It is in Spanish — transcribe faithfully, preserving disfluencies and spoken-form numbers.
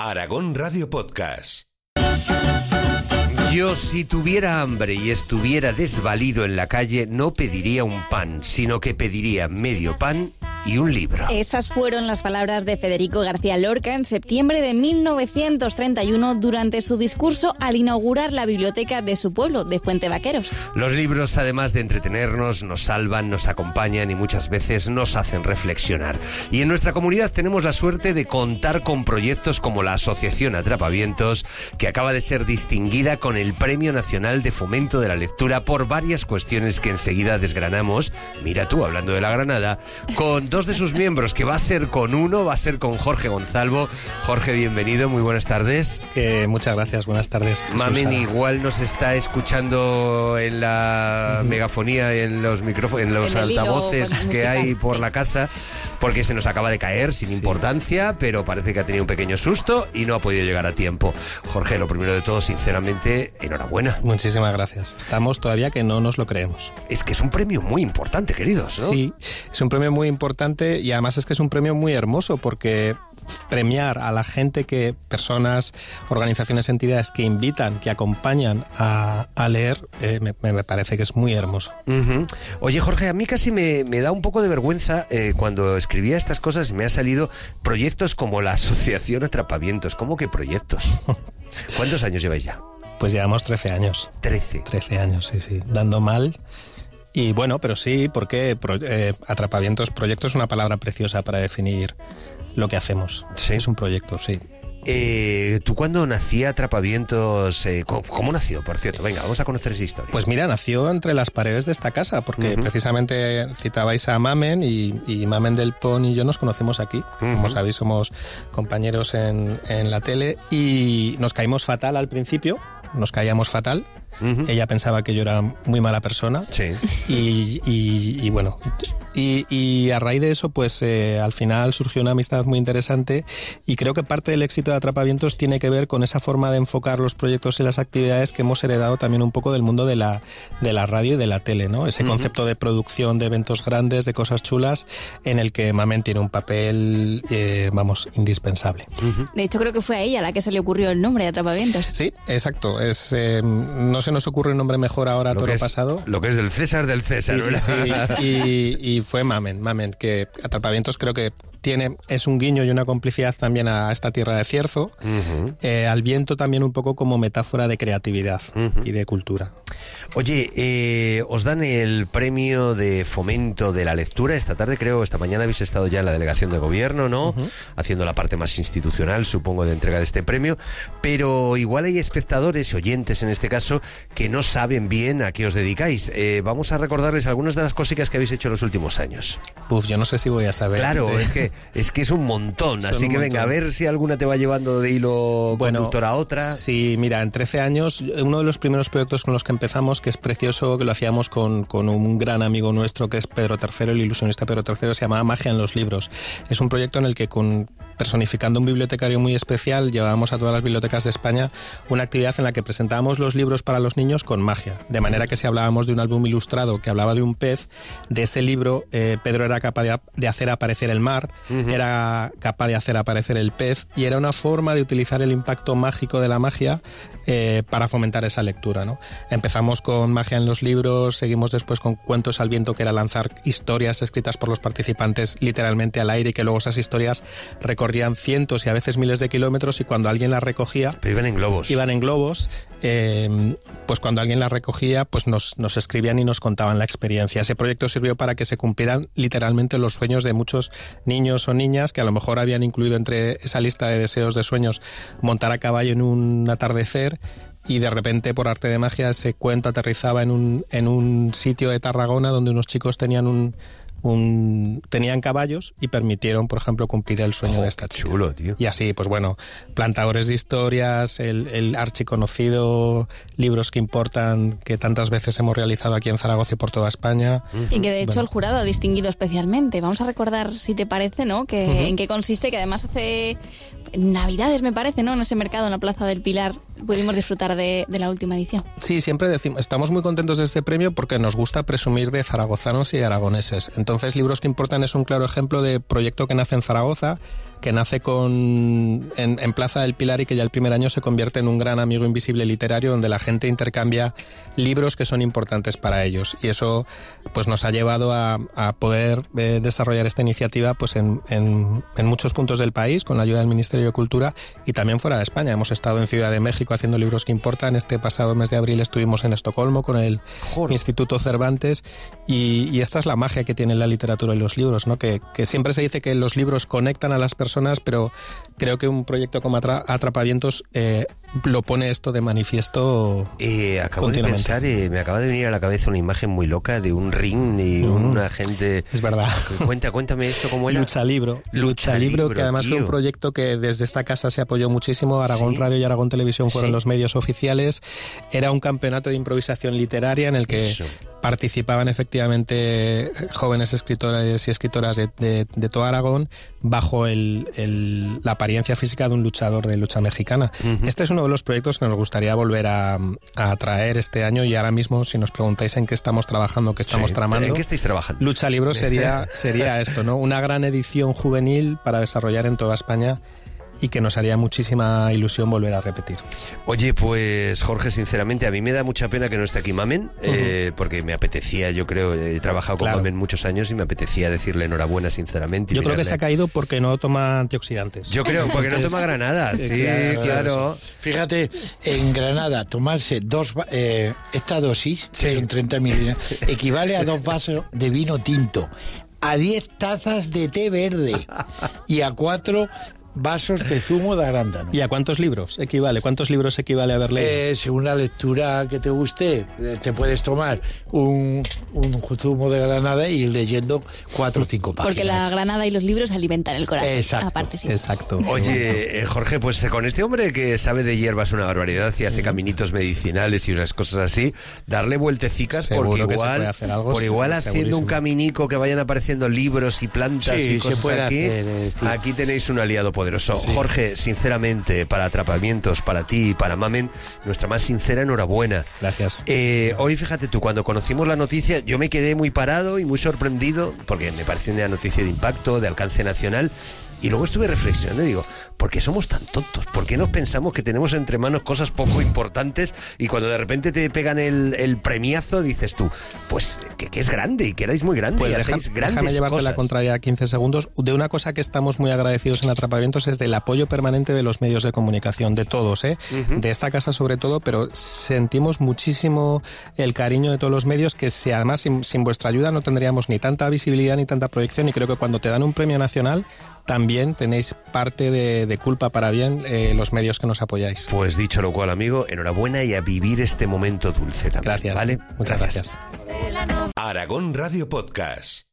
Aragón Radio Podcast. Yo, si tuviera hambre y estuviera desvalido en la calle, no pediría un pan, sino que pediría medio pan y un libro. Esas fueron las palabras de Federico García Lorca en septiembre de mil novecientos treinta y uno durante su discurso al inaugurar la biblioteca de su pueblo, de Fuentevaqueros. Los libros, además de entretenernos, nos salvan, nos acompañan y muchas veces nos hacen reflexionar. Y en nuestra comunidad tenemos la suerte de contar con proyectos como la Asociación Atrapavientos, que acaba de ser distinguida con el Premio Nacional de Fomento de la Lectura por varias cuestiones que enseguida desgranamos. Mira tú, hablando de la Granada, con dos de sus miembros, que va a ser con uno, va a ser con Jorge Gonzalvo. Jorge, bienvenido, muy buenas tardes. Eh, muchas gracias, buenas tardes. Mamen igual nos está escuchando en la uh-huh. megafonía, en los micrófonos, en los en altavoces hilo, que hay por sí. la casa, porque se nos acaba de caer sin sí. importancia, pero parece que ha tenido un pequeño susto y no ha podido llegar a tiempo. Jorge, lo primero de todo, sinceramente, enhorabuena. Muchísimas gracias. Estamos todavía que no nos lo creemos. Es que es un premio muy importante, queridos, ¿no? Sí, es un premio muy importante. Y además es que es un premio muy hermoso porque premiar a la gente que, personas, organizaciones, entidades que invitan, que acompañan a, a leer, eh, me, me parece que es muy hermoso. Uh-huh. Oye, Jorge, a mí casi me, me da un poco de vergüenza eh, cuando escribía estas cosas, me ha salido proyectos como la Asociación Atrapavientos. ¿Cómo que proyectos? ¿Cuántos años lleváis ya? Pues llevamos trece años. ¿trece? trece años, sí, sí. Dando mal. Y bueno, pero sí, porque pro, eh, Atrapavientos, proyecto es una palabra preciosa para definir lo que hacemos. ¿Sí? Es un proyecto, sí. Eh, ¿Tú cuando nacía Atrapavientos, eh, ¿cómo, ¿cómo nació, por cierto? Venga, vamos a conocer esa historia. Pues mira, nació entre las paredes de esta casa, porque uh-huh. precisamente citabais a Mamen y, y Mamen del Pon y yo nos conocimos aquí. Uh-huh. Como sabéis, somos compañeros en, en la tele y nos caímos fatal al principio, nos caíamos fatal. Uh-huh. Ella pensaba que yo era muy mala persona. Sí. Y, y, y bueno, y, y a raíz de eso, pues eh, al final surgió una amistad muy interesante y creo que parte del éxito de Atrapavientos tiene que ver con esa forma de enfocar los proyectos y las actividades que hemos heredado también un poco del mundo de la, de la radio y de la tele, ¿no? Ese uh-huh. concepto de producción de eventos grandes, de cosas chulas, en el que Mamen tiene un papel, eh, vamos, indispensable. Uh-huh. De hecho, creo que fue a ella a la que se le ocurrió el nombre de Atrapavientos. Sí, exacto. Es, eh, no se nos ocurre un nombre mejor ahora, todo lo pasado. Lo que es del César del César. Sí, sí, sí. Y, y fue Mamen, Mamen, que Atrapavientos creo que tiene, es un guiño y una complicidad también a esta tierra de Cierzo, uh-huh. eh, al viento también un poco como metáfora de creatividad uh-huh. y de cultura. Oye, eh, os dan el premio de fomento de la lectura esta tarde, creo, esta mañana habéis estado ya en la delegación de gobierno, ¿no? Uh-huh. Haciendo la parte más institucional, supongo, de entrega de este premio, pero igual hay espectadores y oyentes en este caso que no saben bien a qué os dedicáis. Eh, vamos a recordarles algunas de las cositas que habéis hecho en los últimos años. Uf, yo no sé si voy a saber. Claro, es que Es que es un montón, Son así un que montón. Venga, a ver si alguna te va llevando de hilo bueno, conductor a otra. Sí, mira, en trece años, uno de los primeros proyectos con los que empezamos, que es precioso, que lo hacíamos con, con un gran amigo nuestro que es Pedro tercero, el ilusionista Pedro tercero, se llamaba Magia en los libros. Es un proyecto en el que, con personificando un bibliotecario muy especial, llevábamos a todas las bibliotecas de España una actividad en la que presentábamos los libros para los niños con magia, de manera que si hablábamos de un álbum ilustrado que hablaba de un pez, de ese libro eh, Pedro era capaz de, de hacer aparecer el mar, uh-huh. era capaz de hacer aparecer el pez, y era una forma de utilizar el impacto mágico de la magia eh, para fomentar esa lectura, ¿no? Empezamos con magia en los libros, seguimos después con cuentos al viento, que era lanzar historias escritas por los participantes literalmente al aire, y que luego esas historias recorrían cientos y a veces miles de kilómetros, y cuando alguien las recogía... Pero iban en globos. Iban en globos, eh, pues cuando alguien las recogía, pues nos, nos escribían y nos contaban la experiencia. Ese proyecto sirvió para que se cumplieran literalmente los sueños de muchos niños o niñas que a lo mejor habían incluido entre esa lista de deseos, de sueños, montar a caballo en un atardecer, y de repente, por arte de magia, ese cuento aterrizaba en un, en un sitio de Tarragona donde unos chicos tenían un... Un, tenían caballos y permitieron, por ejemplo, cumplir el sueño oh, de esta chica. Chulo, tío. Y así, pues bueno, plantadores de historias, el, el archiconocido Libros que Importan, que tantas veces hemos realizado aquí en Zaragoza y por toda España. Uh-huh. Y que de hecho bueno. el jurado ha distinguido especialmente. Vamos a recordar, si te parece, ¿no? Que, uh-huh. en qué consiste, que además hace Navidades, me parece, ¿no? En ese mercado, en la Plaza del Pilar, pudimos disfrutar de, de la última edición. Sí, siempre decimos, estamos muy contentos de este premio porque nos gusta presumir de zaragozanos y aragoneses. Entonces, Libros que Importan es un claro ejemplo de proyecto que nace en Zaragoza, que nace con en, en Plaza del Pilar y que ya el primer año se convierte en un gran amigo invisible literario donde la gente intercambia libros que son importantes para ellos. Y eso pues nos ha llevado a, a poder eh, desarrollar esta iniciativa pues en, en, en muchos puntos del país con la ayuda del Ministerio de Cultura y también fuera de España. Hemos estado en Ciudad de México haciendo libros que importan. Este pasado mes de abril estuvimos en Estocolmo con el Joder. Instituto Cervantes y, y esta es la magia que tiene la literatura y los libros, ¿no? Que, que siempre se dice que los libros conectan a las personas, pero creo que un proyecto como Atra- Atrapavientos eh, lo pone esto de manifiesto. Eh, acabo de pensar, eh, me acaba de venir a la cabeza una imagen muy loca de un ring y mm. una gente... Es verdad. Cuenta, cuéntame esto cómo era. Lucha Libro. Lucha, Lucha Libro, que además tío. fue un proyecto que desde esta casa se apoyó muchísimo. Aragón ¿Sí? Radio y Aragón Televisión fueron ¿Sí? los medios oficiales. Era un campeonato de improvisación literaria en el que Eso. participaban efectivamente jóvenes escritores y escritoras de, de, de todo Aragón bajo el, el, la apariencia física de un luchador de lucha mexicana. Uh-huh. Este es uno de los proyectos que nos gustaría volver a, a traer este año y ahora mismo, si nos preguntáis en qué estamos trabajando, qué estamos sí, tramando... ¿En qué estáis trabajando? Lucha Libro sería, sería esto, ¿no? Una gran edición juvenil para desarrollar en toda España y que nos haría muchísima ilusión volver a repetir. Oye, pues Jorge, sinceramente, a mí me da mucha pena que no esté aquí Mamen, uh-huh. eh, porque me apetecía, yo creo, he trabajado con claro. Mamen muchos años y me apetecía decirle enhorabuena, sinceramente. Yo creo que se ha caído porque no toma antioxidantes. Yo creo, porque no toma Granada, sí, claro. claro. Fíjate, en Granada tomarse dos eh, esta dosis, sí. que son treinta mililitros, equivale a dos vasos de vino tinto, a diez tazas de té verde y a cuatro... vasos de zumo de arándano. ¿Y a cuántos libros equivale? ¿Cuántos libros equivale haber leído? Eh, según la lectura que te guste, te puedes tomar un, un zumo de granada y ir leyendo cuatro o cinco páginas. Porque la granada y los libros alimentan el corazón. Exacto. Aparte, sí. Exacto. Oye, eh, Jorge, pues con este hombre que sabe de hierbas una barbaridad y hace mm. caminitos medicinales y unas cosas así, darle vueltecicas Seguro porque que igual, se puede hacer algo, por igual sí, haciendo segurísimo. un caminico que vayan apareciendo libros y plantas sí, y cosas se puede aquí, hacer, eh, sí. aquí tenéis un aliado poderoso. Sí. Jorge, sinceramente, para Atrapamientos, para ti y para Mamen, nuestra más sincera enhorabuena. Gracias. Eh, hoy, fíjate tú, cuando conocimos la noticia, yo me quedé muy parado y muy sorprendido, porque me pareció una noticia de impacto, de alcance nacional, y luego estuve reflexionando y digo, ¿por qué somos tan tontos? ¿Por qué nos pensamos que tenemos entre manos cosas poco importantes y cuando de repente te pegan el, el premiazo dices tú, pues que, que es grande y que erais muy grande pues y deja, hacéis grandes déjame llevarte cosas. La contraria quince segundos. De una cosa que estamos muy agradecidos en Atrapavientos es del apoyo permanente de los medios de comunicación, de todos, ¿eh? Uh-huh. De esta casa sobre todo, pero sentimos muchísimo el cariño de todos los medios que si además sin, sin vuestra ayuda no tendríamos ni tanta visibilidad ni tanta proyección y creo que cuando te dan un premio nacional también tenéis parte de, de culpa para bien eh, los medios que nos apoyáis. Pues dicho lo cual, amigo, enhorabuena y a vivir este momento dulce también. Gracias. ¿Vale? Muchas gracias. gracias. Aragón Radio Podcast.